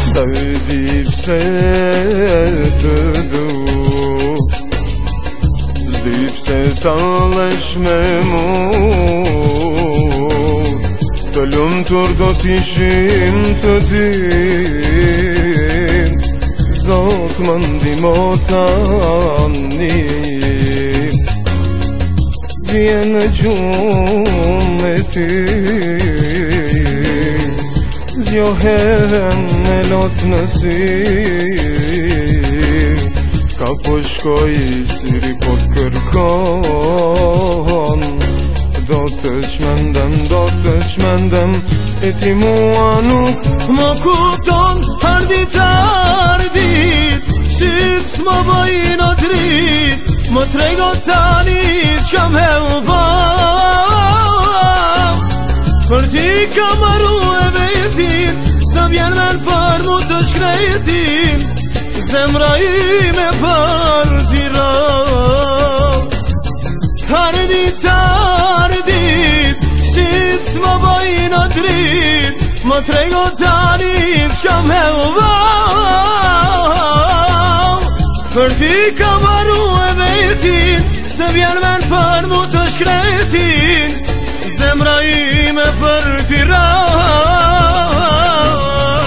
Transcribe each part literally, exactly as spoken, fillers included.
Sevdi pse të du Zdi pse talesh me mu Të lumtur do t'ishim të dy Zot më ndihmo tani Vjen në gjumë e ty Zjohem me lot në sy Ka po shkoj syri po t'kërkon Do të qmendem, do të qmendem E ti mua nuk më kupton Ardit, ardit Sytë s'më bëjnë o drit Më trego tani qka me u bëm Për ti ka maru e vetin S'na vjen me n'për mu të shkretin Zemra ime për ti rëm Ardit, ardit Sytë s'më bëjnë o drit Më trego tani qka me u bëm Për ti ka maru e vetin S'ne vjen me n'për mu të shkretin Zemra ime për ti rëm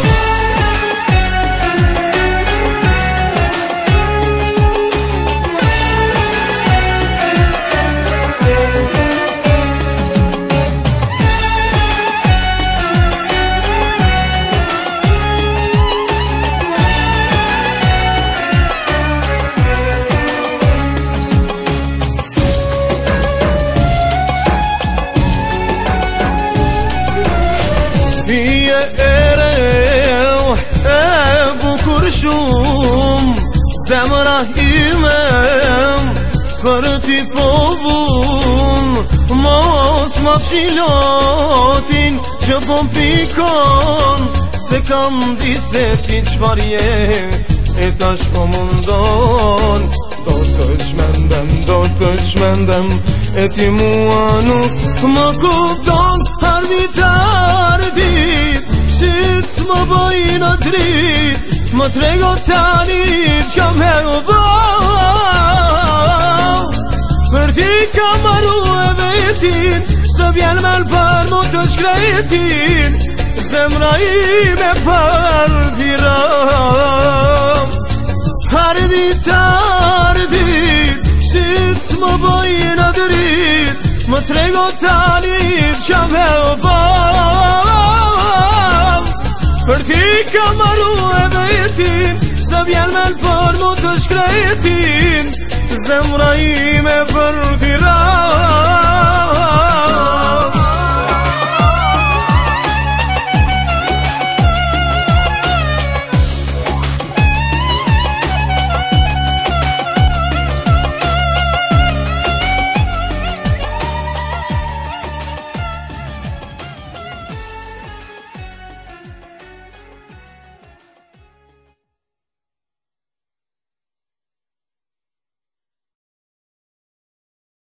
Bije ereu e bukur shumë Zemra imem për ti po vun Mos ma qilotin që po pikon Se kam ditë se ti qfarje e tash po mundon Do të qmendem, do të qmendem E ti mua nuk më kupton Ardit, ardit Sytë s'më bëjnë o drit Më trego tani qka me u bëm Për ti ka maru e vetin Së vjen me l'për mu të shkretin Zemra ime për ti rëm Ardit, ardit Sytë s'më bëjnë o drit Më trego tani qka me u bëm Për ti ka maru e vetin Së vjen me l'për mu të shkretin Zemra ime për ti rëm